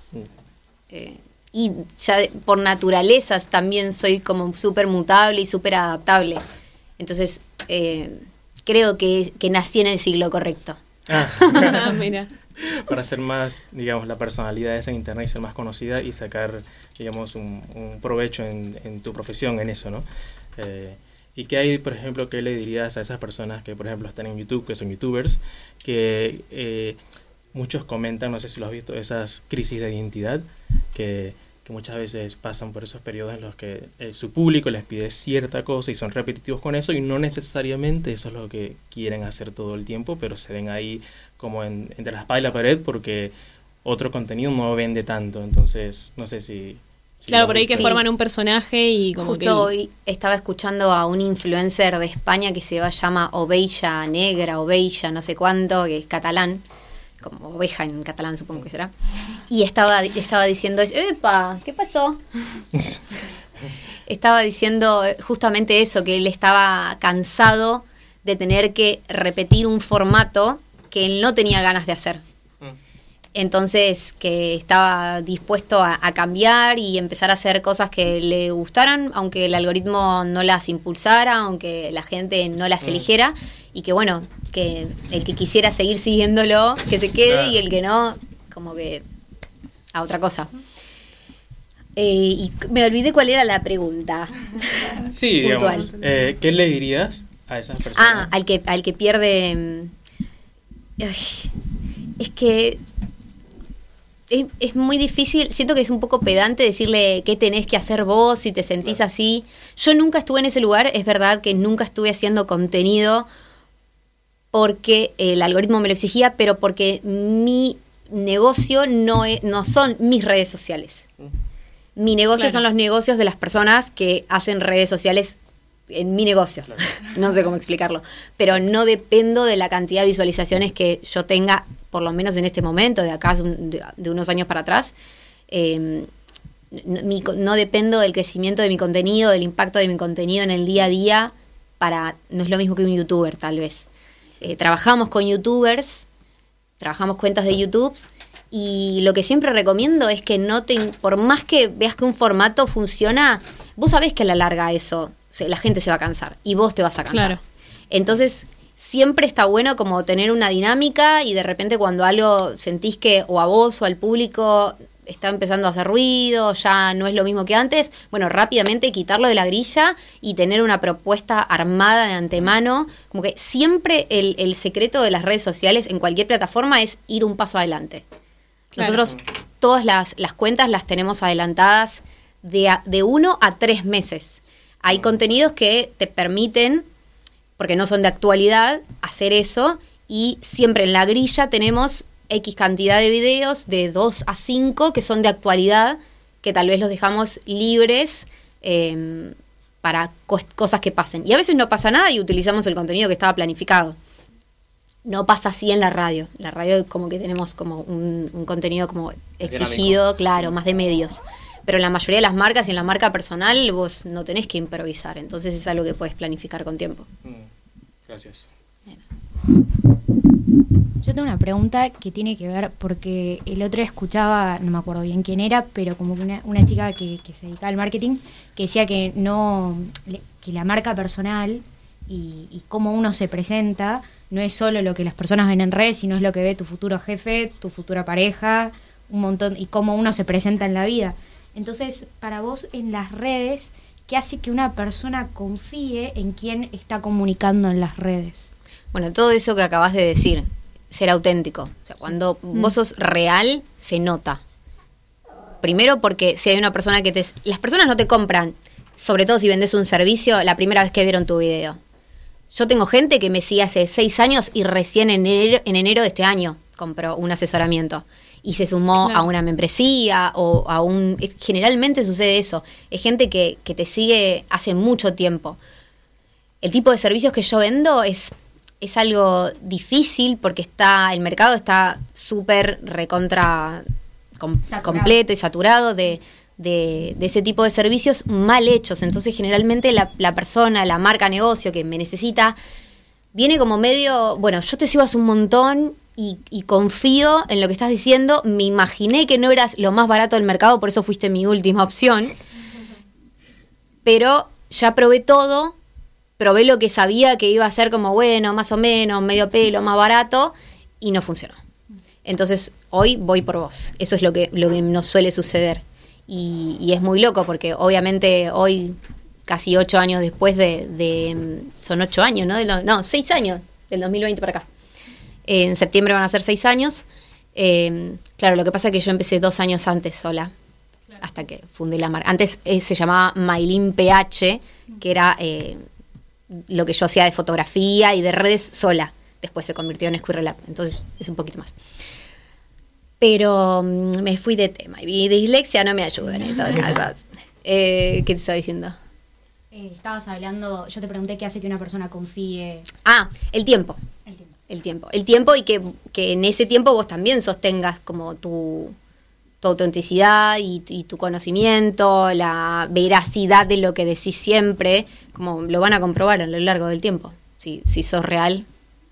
Y ya por naturaleza también soy como súper mutable y súper adaptable. Entonces, creo que nací en el siglo correcto. Mira. Para ser más, digamos, la personalidad esa en internet y ser más conocida y sacar, digamos, un provecho en tu profesión, en eso, ¿no? ¿Y qué hay, por ejemplo, qué le dirías a esas personas que, por ejemplo, están en YouTube, que son youtubers, que muchos comentan, no sé si lo has visto, esas crisis de identidad que muchas veces pasan por esos periodos en los que su público les pide cierta cosa y son repetitivos con eso y no necesariamente eso es lo que quieren hacer todo el tiempo, pero se ven ahí como entre la espada y la pared porque otro contenido no vende tanto, entonces no sé si claro, por ahí que forman un personaje y como justo hoy estaba escuchando a un influencer de España que se llama Oveja Negra, Oveja no sé cuánto, que es catalán, como oveja en catalán supongo que será, y estaba diciendo, ¡epa! ¿Qué pasó? Estaba diciendo justamente eso, que él estaba cansado de tener que repetir un formato que él no tenía ganas de hacer. Entonces, que estaba dispuesto a cambiar y empezar a hacer cosas que le gustaran, aunque el algoritmo no las impulsara, aunque la gente no las eligiera, y que bueno, que el que quisiera seguir siguiéndolo, que se quede, y el que no, como que a otra cosa. Y me olvidé cuál era la pregunta. Sí, digamos, ¿qué le dirías a esas personas? Al que pierde... es que... Es muy difícil, siento que es un poco pedante decirle qué tenés que hacer vos si te sentís así. Yo nunca estuve en ese lugar, es verdad que nunca estuve haciendo contenido porque el algoritmo me lo exigía, pero porque mi negocio no son mis redes sociales. Mi negocio son los negocios de las personas que hacen redes sociales en mi negocio. Claro. No sé cómo explicarlo. Pero no dependo de la cantidad de visualizaciones que yo tenga, por lo menos en este momento, de acá de unos años para atrás. No dependo del crecimiento de mi contenido, del impacto de mi contenido en el día a día. No es lo mismo que un youtuber, tal vez. Sí. Trabajamos con youtubers, trabajamos cuentas de YouTube. Y lo que siempre recomiendo es que por más que veas que un formato funciona, vos sabés que a la larga la gente se va a cansar y vos te vas a cansar. Claro. Entonces, siempre está bueno como tener una dinámica y de repente cuando algo sentís que o a vos o al público está empezando a hacer ruido, ya no es lo mismo que antes, bueno, rápidamente quitarlo de la grilla y tener una propuesta armada de antemano. Como que siempre el secreto de las redes sociales en cualquier plataforma es ir un paso adelante. Claro. Nosotros todas las cuentas las tenemos adelantadas de 1 a 3 meses. Hay contenidos que te permiten, porque no son de actualidad, hacer eso, y siempre en la grilla tenemos X cantidad de videos, de 2 a 5, que son de actualidad, que tal vez los dejamos libres para cosas que pasen. Y a veces no pasa nada y utilizamos el contenido que estaba planificado. No pasa así en la radio. La radio como que tenemos como un contenido como exigido, claro, más de medios. Pero en la mayoría de las marcas y en la marca personal vos no tenés que improvisar. Entonces es algo que puedes planificar con tiempo. Gracias. Yo tengo una pregunta que tiene que ver, porque el otro día escuchaba, no me acuerdo bien quién era, pero como que una chica que se dedicaba al marketing, que decía que que la marca personal y cómo uno se presenta no es solo lo que las personas ven en redes, sino es lo que ve tu futuro jefe, tu futura pareja, un montón, y cómo uno se presenta en la vida. Entonces, para vos en las redes, ¿qué hace que una persona confíe en quién está comunicando en las redes? Bueno, todo eso que acabas de decir, ser auténtico. O sea, cuando vos sos real, se nota. Primero porque si hay una persona las personas no te compran, sobre todo si vendés un servicio, la primera vez que vieron tu video. Yo tengo gente que me sigue hace 6 años y recién en enero de este año compró un asesoramiento y se sumó a una membresía o a generalmente sucede eso. Es gente que te sigue hace mucho tiempo. El tipo de servicios que yo vendo es algo difícil porque el mercado está súper recontra completo y saturado de ese tipo de servicios mal hechos. Entonces generalmente la persona, la marca negocio que me necesita viene como medio, bueno, yo te sigo hace un montón y confío en lo que estás diciendo, me imaginé que no eras lo más barato del mercado, por eso fuiste mi última opción, pero ya probé todo, probé lo que sabía que iba a ser como bueno, más o menos, medio pelo, más barato, y no funcionó. Entonces hoy voy por vos, eso es lo que nos suele suceder. Y es muy loco porque obviamente hoy, casi 8 años después son 8 años, ¿no? 6 años, del 2020 para acá. En septiembre van a ser 6 años. Claro, lo que pasa es que yo empecé 2 años antes sola, hasta que fundé la marca. Antes se llamaba Maylin PH, que era lo que yo hacía de fotografía y de redes sola. Después se convirtió en Squirrel Lab, entonces es un poquito más. Pero me fui de tema y mi dislexia no me ayuda en esto. ¿Qué te estaba diciendo? Estabas hablando, yo te pregunté qué hace que una persona confíe. El tiempo. El tiempo y que en ese tiempo vos también sostengas como tu autenticidad y tu conocimiento, la veracidad de lo que decís siempre, como lo van a comprobar a lo largo del tiempo, si sos real.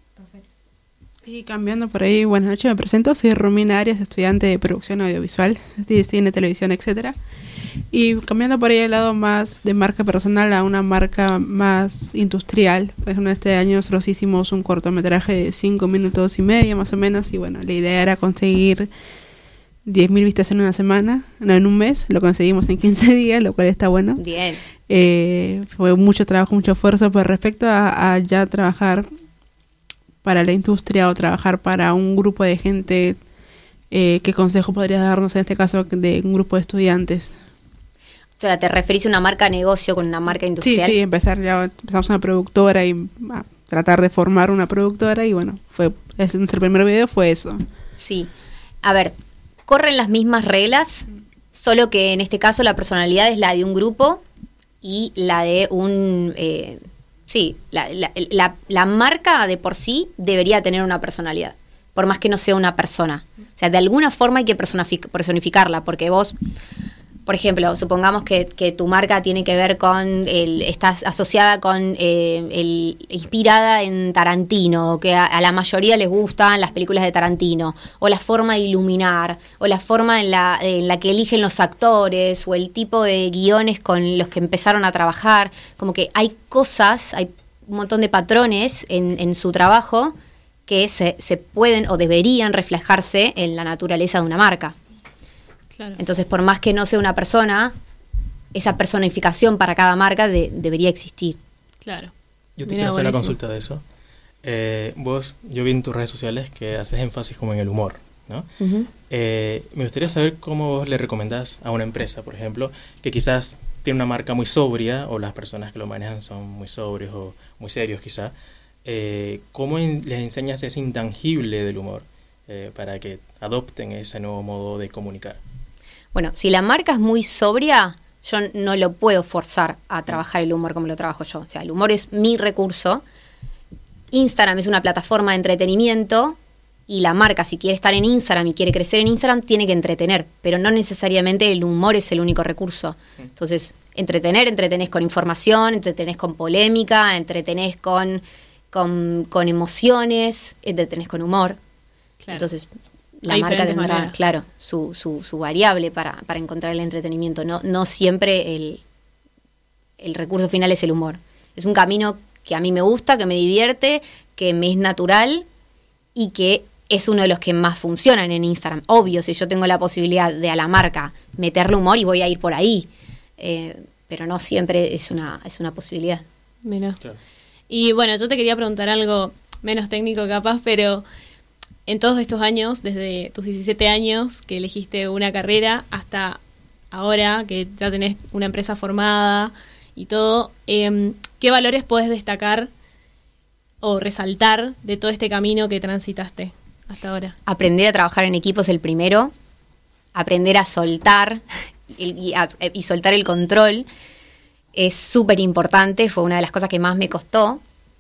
Y cambiando por ahí, buenas noches, me presento, soy Romina Arias, estudiante de producción audiovisual, cine, televisión, etcétera. Y cambiando por ahí al lado más de marca personal a una marca más industrial. Pues este año nosotros hicimos un cortometraje de 5 minutos y medio más o menos, y bueno, la idea era conseguir 10.000 vistas en una semana, no en un mes, lo conseguimos en 15 días, lo cual está bueno. Bien. Fue mucho trabajo, mucho esfuerzo, pero respecto a ya trabajar para la industria o trabajar para un grupo de gente, ¿qué consejo podrías darnos en este caso de un grupo de estudiantes? O sea, ¿te referís a una marca negocio con una marca industrial? Sí, empezamos una productora y tratar de formar una productora y bueno, nuestro primer video fue eso. Sí, a ver, corren las mismas reglas, solo que en este caso la personalidad es la de un grupo y la de un... la marca de por sí debería tener una personalidad, por más que no sea una persona. O sea, de alguna forma hay que personificarla, porque vos, por ejemplo, supongamos que tu marca tiene que ver con, estás asociada con, inspirada en Tarantino, que a la mayoría les gustan las películas de Tarantino, o la forma de iluminar, o la forma en la que eligen los actores, o el tipo de guiones con los que empezaron a trabajar. Como que hay cosas, hay un montón de patrones en su trabajo que se pueden o deberían reflejarse en la naturaleza de una marca. Claro. Entonces, por más que no sea una persona, esa personificación para cada marca debería existir. Claro. Yo te quiero hacer una consulta de eso. Yo vi en tus redes sociales que haces énfasis como en el humor, ¿no? Uh-huh. Me gustaría saber cómo vos le recomendás a una empresa, por ejemplo, que quizás tiene una marca muy sobria, o las personas que lo manejan son muy sobrios o muy serios quizás. ¿Cómo les enseñas ese intangible del humor para que adopten ese nuevo modo de comunicar? Bueno, si la marca es muy sobria, yo no lo puedo forzar a trabajar el humor como lo trabajo yo. O sea, el humor es mi recurso. Instagram es una plataforma de entretenimiento y la marca, si quiere estar en Instagram y quiere crecer en Instagram, tiene que entretener. Pero no necesariamente el humor es el único recurso. Entonces, entretenés con información, entretenés con polémica, entretenés con emociones, entretenés con humor. Claro. Entonces, la marca tendrá, maneras. Claro, su variable para encontrar el entretenimiento. No siempre el recurso final es el humor. Es un camino que a mí me gusta, que me divierte, que me es natural y que es uno de los que más funcionan en Instagram. Obvio, si yo tengo la posibilidad de a la marca meterle humor y voy a ir por ahí. Pero no siempre es una posibilidad. Mira. Claro. Y bueno, yo te quería preguntar algo menos técnico capaz, pero en todos estos años, desde tus 17 años que elegiste una carrera hasta ahora que ya tenés una empresa formada y todo, ¿qué valores podés destacar o resaltar de todo este camino que transitaste hasta ahora? Aprender a trabajar en equipo es el primero, aprender a soltar y soltar el control es súper importante, fue una de las cosas que más me costó.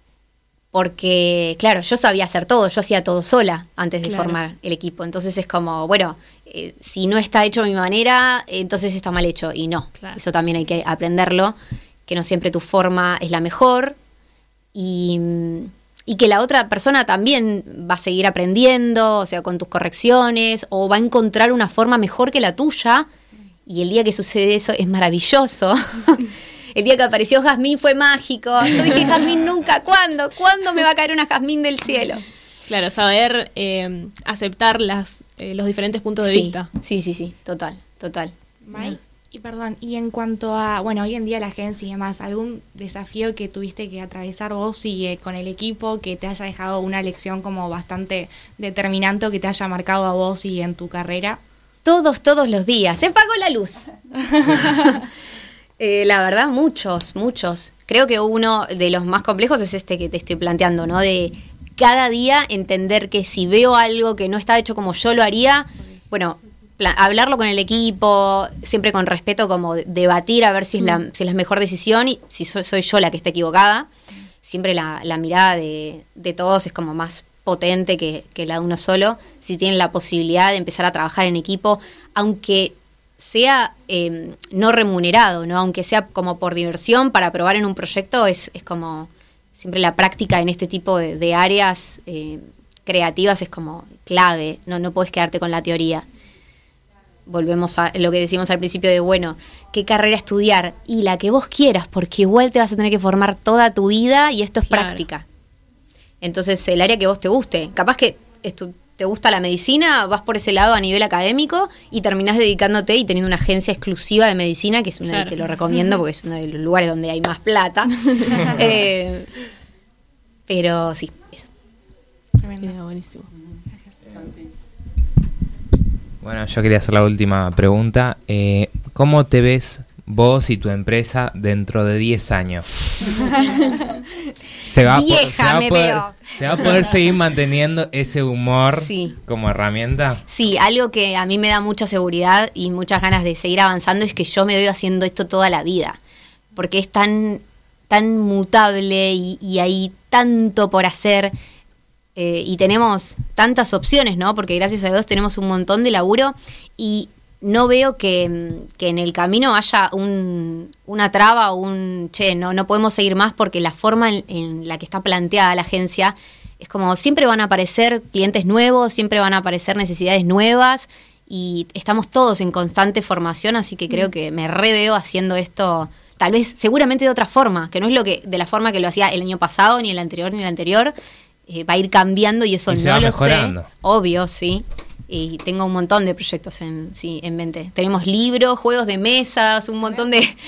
Porque, claro, yo sabía hacer todo, yo hacía todo sola antes de formar el equipo. Entonces es como, bueno, si no está hecho a mi manera, entonces está mal hecho. Y no, eso también hay que aprenderlo, que no siempre tu forma es la mejor. Y que la otra persona también va a seguir aprendiendo, o sea, con tus correcciones, o va a encontrar una forma mejor que la tuya. Y el día que sucede eso es maravilloso. El día que apareció Jazmín fue mágico. Yo dije, Jazmín nunca, ¿cuándo? ¿Cuándo me va a caer una Jazmín del cielo? Claro, saber aceptar los diferentes puntos de vista. Sí, total. May, y perdón, y en cuanto a, bueno, hoy en día la agencia y demás, ¿algún desafío que tuviste que atravesar vos y con el equipo que te haya dejado una lección como bastante determinante o que te haya marcado a vos y en tu carrera? Todos los días. Se apagó la luz. La verdad, muchos. Creo que uno de los más complejos es este que te estoy planteando, ¿no? De cada día entender que si veo algo que no está hecho como yo lo haría, bueno, hablarlo con el equipo, siempre con respeto, como debatir a ver si es la mejor decisión y si soy yo la que está equivocada. Siempre la mirada de todos es como más potente que la de uno solo. Si tienen la posibilidad de empezar a trabajar en equipo, aunque sea no remunerado, ¿no? Aunque sea como por diversión, para probar en un proyecto, es como siempre la práctica en este tipo de áreas creativas es como clave, no podés quedarte con la teoría. Volvemos a lo que decíamos al principio de, bueno, ¿qué carrera estudiar? Y la que vos quieras, porque igual te vas a tener que formar toda tu vida y esto es práctica. Entonces, el área que vos te guste. Capaz que te gusta la medicina, vas por ese lado a nivel académico y terminás dedicándote y teniendo una agencia exclusiva de medicina, que es una te lo recomiendo porque es uno de los lugares donde hay más plata. Pero sí, eso. Tremendo. Buenísimo. Bueno, yo quería hacer la última pregunta. ¿Cómo te ves vos y tu empresa dentro de 10 años? se va a poder seguir manteniendo ese humor como herramienta. Sí, algo que a mí me da mucha seguridad y muchas ganas de seguir avanzando es que yo me veo haciendo esto toda la vida, porque es tan mutable y hay tanto por hacer. Y tenemos tantas opciones, ¿no? Porque gracias a Dios tenemos un montón de laburo y no veo que en el camino haya una traba o no podemos seguir más, porque la forma en la que está planteada la agencia es como siempre van a aparecer clientes nuevos, siempre van a aparecer necesidades nuevas y estamos todos en constante formación, así que creo que me reveo haciendo esto tal vez seguramente de otra forma, que no es de la forma que lo hacía el año pasado, ni el anterior, va a ir cambiando y eso no lo sé. Obvio, sí. Y tengo un montón de proyectos en mente. Tenemos libros, juegos de mesas, un montón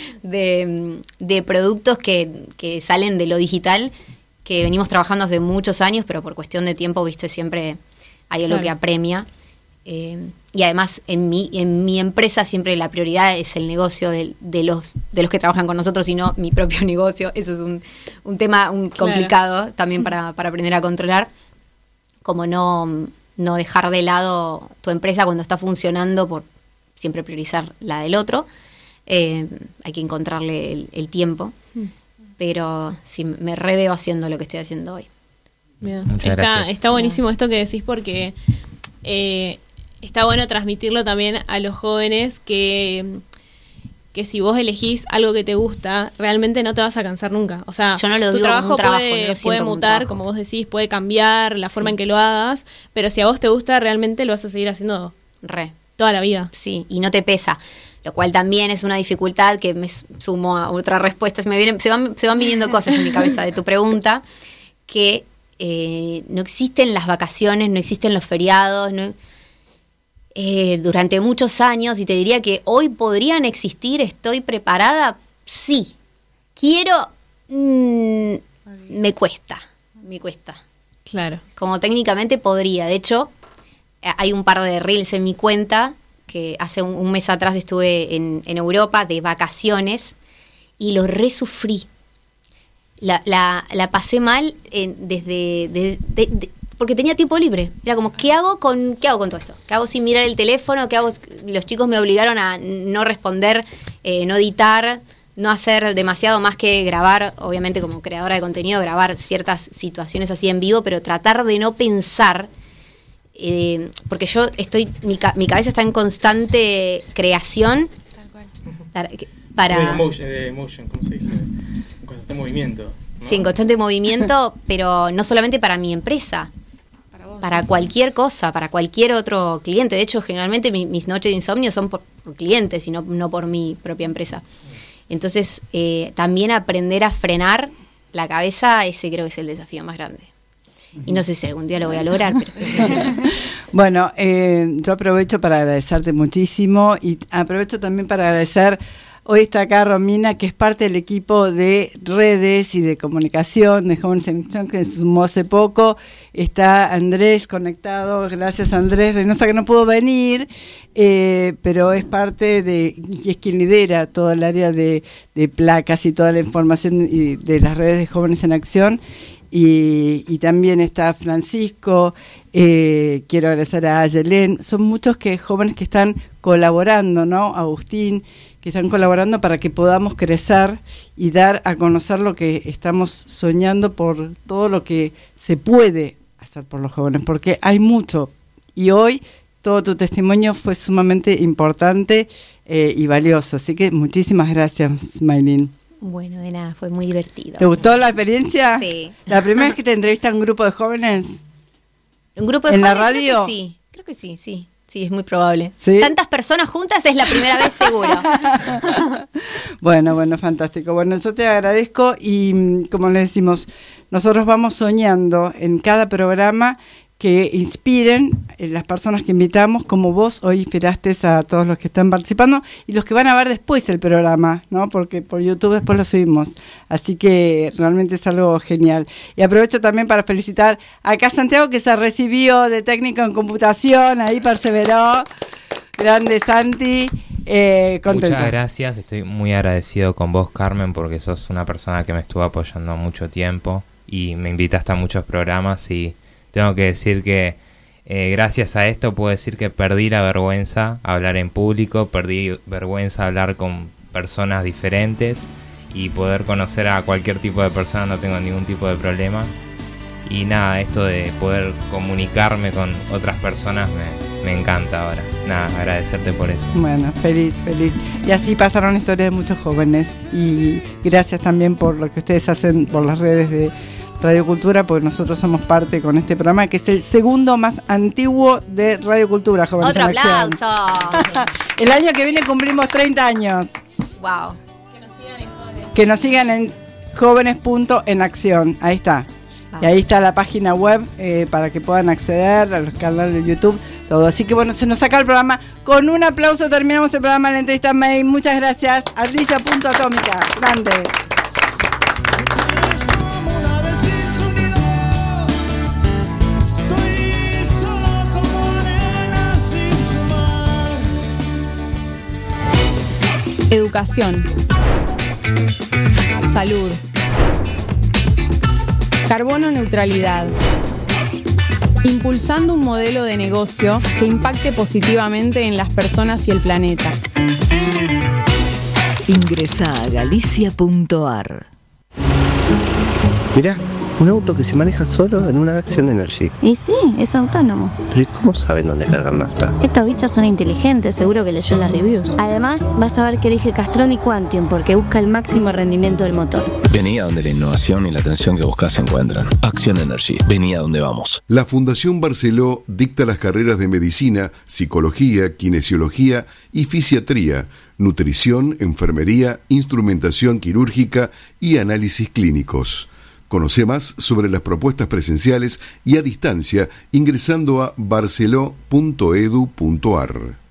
de productos que salen de lo digital, que venimos trabajando hace muchos años, pero por cuestión de tiempo, viste, siempre hay algo que apremia. Y además en mi empresa siempre la prioridad es el negocio de los que trabajan con nosotros y no mi propio negocio. Eso es un tema complicado también para aprender a controlar, como no dejar de lado tu empresa cuando está funcionando por siempre priorizar la del otro. Hay que encontrarle el tiempo, pero sí me reveo haciendo lo que estoy haciendo hoy. Bien. Está buenísimo esto que decís, porque está bueno transmitirlo también a los jóvenes que si vos elegís algo que te gusta, realmente no te vas a cansar nunca. O sea, yo no lo tu digo trabajo como un puede mutar, como vos decís, puede cambiar la forma en que lo hagas, pero si a vos te gusta, realmente lo vas a seguir haciendo toda la vida. Sí, y no te pesa. Lo cual también es una dificultad que me sumo a otra respuesta. Se van viniendo cosas en mi cabeza de tu pregunta, que no existen las vacaciones, no existen los feriados, durante muchos años, y te diría que hoy podrían existir. ¿Estoy preparada? Sí. Quiero, me cuesta. Claro. Como técnicamente podría. De hecho, hay un par de reels en mi cuenta que hace un mes atrás estuve en Europa de vacaciones y lo resufrí. La pasé mal porque tenía tiempo libre. Era como, ¿qué hago con todo esto? ¿Qué hago sin mirar el teléfono? ¿Qué hago? Los chicos me obligaron a no responder, no editar, no hacer demasiado más que grabar, obviamente como creadora de contenido, grabar ciertas situaciones así en vivo, pero tratar de no pensar, porque yo mi cabeza está en constante creación. Tal cual. Emotion, ¿cómo se dice? En constante movimiento, ¿no? Sí, en constante movimiento, pero no solamente para mi empresa, para cualquier cosa, para cualquier otro cliente. De hecho, generalmente mis noches de insomnio son por clientes y no por mi propia empresa. Entonces, también aprender a frenar la cabeza, ese creo que es el desafío más grande. Y no sé si algún día lo voy a lograr, pero Bueno, yo aprovecho para agradecerte muchísimo y aprovecho también para agradecer. Hoy está acá Romina, que es parte del equipo de redes y de comunicación de Jóvenes en Acción, que se sumó hace poco. Está Andrés conectado, gracias Andrés Reynosa, que no pudo venir, pero es parte y es quien lidera todo el área de placas y toda la información de las redes de Jóvenes en Acción. Y también está Francisco, quiero agradecer a Ayelén. Son muchos jóvenes que están colaborando, ¿no? Agustín, que están colaborando para que podamos crecer y dar a conocer lo que estamos soñando, por todo lo que se puede hacer por los jóvenes, porque hay mucho. Y hoy todo tu testimonio fue sumamente importante y valioso. Así que muchísimas gracias, Maylin. Bueno, de nada, fue muy divertido. ¿Te gustó la experiencia? Sí. ¿La primera vez que te entrevista un grupo de jóvenes? ¿Un grupo de jóvenes? ¿En la radio? Creo que sí. Sí, es muy probable. ¿Sí? Tantas personas juntas es la primera vez seguro. Bueno, fantástico. Bueno, yo te agradezco y como les decimos, nosotros vamos soñando en cada programa que inspiren las personas que invitamos, como vos hoy inspiraste a todos los que están participando y los que van a ver después el programa, ¿no? Porque por YouTube después lo subimos. Así que realmente es algo genial. Y aprovecho también para felicitar acá a Santiago, que se recibió de técnico en computación, ahí perseveró. Grande Santi. Contento. Muchas gracias, estoy muy agradecido con vos, Carmen, porque sos una persona que me estuvo apoyando mucho tiempo y me invitaste a muchos programas y tengo que decir que gracias a esto puedo decir que perdí la vergüenza a hablar en público, perdí vergüenza a hablar con personas diferentes y poder conocer a cualquier tipo de persona, no tengo ningún tipo de problema. Y nada, esto de poder comunicarme con otras personas me encanta ahora. Nada, agradecerte por eso. Bueno, feliz. Y así pasaron historias de muchos jóvenes. Y gracias también por lo que ustedes hacen por las redes de Radio Cultura, porque nosotros somos parte con este programa, que es el segundo más antiguo de Radio Cultura, Jóvenes ¡Otro en Acción. aplauso! El año que viene cumplimos 30 años. ¡Wow! Que nos sigan en jóvenes.enacción. Ahí está. Y ahí está la página web para que puedan acceder a los canales de YouTube, todo. Así que bueno, se nos saca el programa. Con un aplauso terminamos el programa de la entrevista May. Muchas gracias. Ardilla.atómica. Grande. Educación. Salud. Carbono neutralidad. Impulsando un modelo de negocio que impacte positivamente en las personas y el planeta. Ingresa a galicia.ar. Mirá, un auto que se maneja solo en una Action Energy. Y sí, es autónomo. Pero ¿y cómo saben dónde cargar nafta? Estos bichos son inteligentes, seguro que leyó las reviews. Además, vas a ver que elige Castrol y Quantium porque busca el máximo rendimiento del motor. Vení a donde la innovación y la atención que buscas se encuentran. Action Energy. Vení a donde vamos. La Fundación Barceló dicta las carreras de medicina, psicología, kinesiología y fisiatría, nutrición, enfermería, instrumentación quirúrgica y análisis clínicos. Conoce más sobre las propuestas presenciales y a distancia ingresando a barceló.edu.ar.